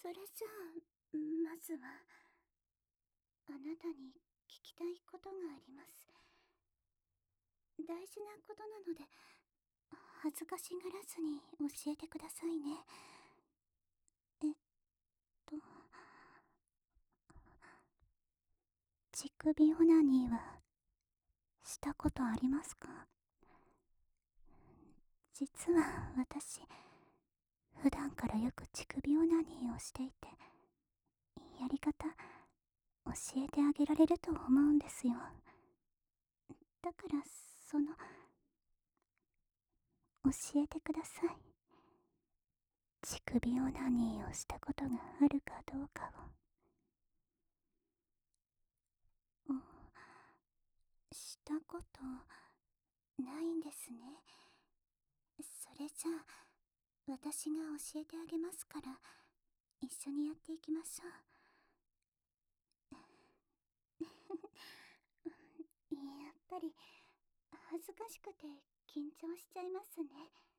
それじゃあ、まずは、あなたに聞きたいことがあります。大事なことなので、恥ずかしがらずに教えてくださいね。えっと、乳首オナニーは、したことありますか？実は私、普段からよく乳首オナニーをしていて、やり方、教えてあげられると思うんですよ。だから、教えてください。乳首オナニーをしたことがあるかどうかを。したことないんですね。それじゃあ、私が教えてあげますから、一緒にやっていきましょう。やっぱり、恥ずかしくて緊張しちゃいますね。